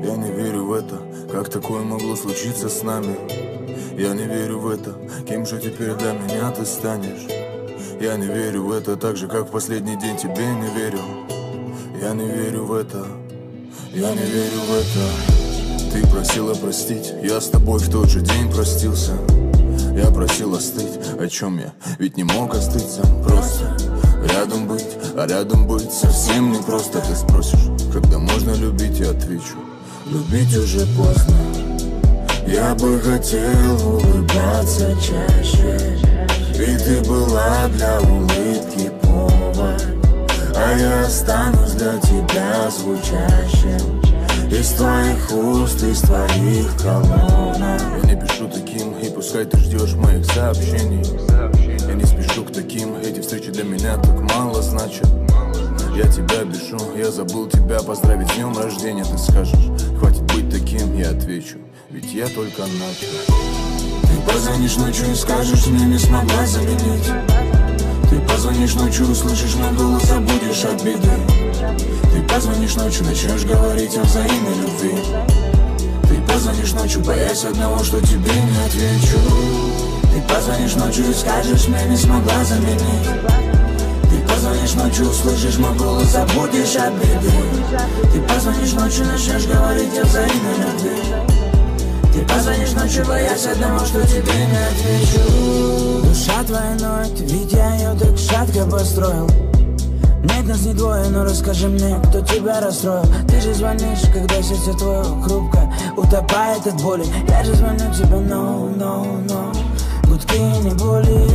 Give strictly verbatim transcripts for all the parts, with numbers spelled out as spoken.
Я не верю в это, как такое могло случиться с нами. Я не верю в это, кем же теперь для меня ты станешь. Я не верю в это, так же, как в последний день тебе не верил. Я не верю в это, я не верю в это. Ты просила простить, я с тобой в тот же день простился. Я просил остыть, о чем я ведь не мог остыть сам. Просто рядом быть, а рядом быть совсем не просто. Ты спросишь, когда можно любить, я отвечу: любить уже поздно. Я бы хотел улыбаться чаще, и ты была для улыбки повод. А я останусь для тебя звучащим из твоих уст, из твоих колонок. Я не пишу таким, и пускай ты ждешь моих сообщений. Я не спешу к таким, эти встречи для меня так мало значат. Я тебя бешу, я забыл тебя поздравить с днем рождения. Ты скажешь, хватит быть таким, я отвечу, ведь я только начал. Ты позвонишь ночью и скажешь, мне не смогла заменить. Ты позвонишь ночью, услышишь мой голос, забудешь обиды. Ты позвонишь ночью, начнешь говорить о взаимной любви. Ты позвонишь ночью, боясь одного, что тебе не отвечу. Ты позвонишь ночью и скажешь, мне не смогла заменить. Ты позвонишь ночью, услышишь мой голос, забудешь обиды. Ты позвонишь ночью, начнешь говорить о взаимной любви. Ты позвонишь ночью, боясь одного, что тебе не отвечу. Душа твоя ноет, ведь я ее так шатко построил. Нет, нас не двое, но расскажи мне, кто тебя расстроил. Ты же звонишь, когда сердце твое хрупко утопает от боли. Я же звоню тебе, no, no, no. Гудки не боли.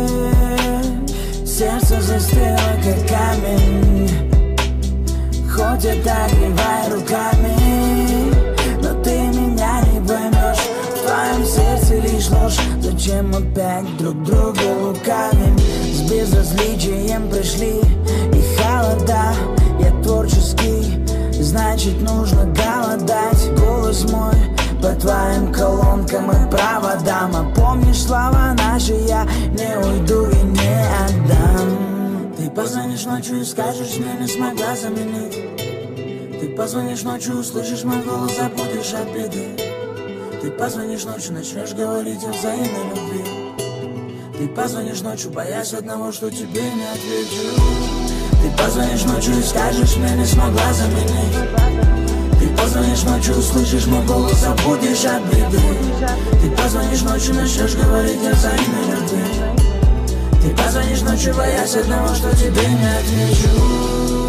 Сердце застыло, как камень. Хоть это огревай руками, но ты меня не поймешь. В твоем сердце лишь ложь. Зачем опять друг друга лукавим? С безразличием пришли и холода. Я творческий, значит нужно голодать. Голос мой по твоим колонкам и проводам. А помнишь слова наши, я не уйду и не отдам. Ты позвонишь ночью и скажешь, мне не смогла заменить. Ты позвонишь ночью, услышишь мой голос, забудешь обиды. Ты позвонишь ночью, начнешь говорить о взаимной любви. Ты позвонишь ночью, боясь одного, что тебе не отвечу. Ты позвонишь ночью и скажешь, мне не смогла заменить. Ты позвонишь ночью, услышишь мой голос, забудешь обиды. Ты позвонишь ночью, начнешь говорить о взаимной любви. Ты позвонишь ночью, боясь одного, что тебе не отвечу.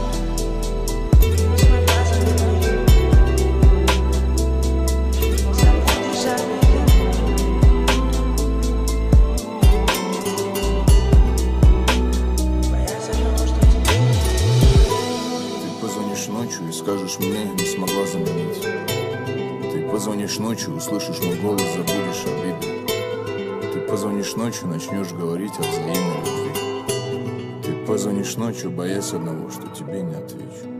Ночью и скажешь, мне не смогла заменить. Ты позвонишь ночью, услышишь мой голос, забудешь обиды. Ты позвонишь ночью, начнешь говорить о взаимной любви. Ты позвонишь ночью, боясь одного, что тебе не отвечу.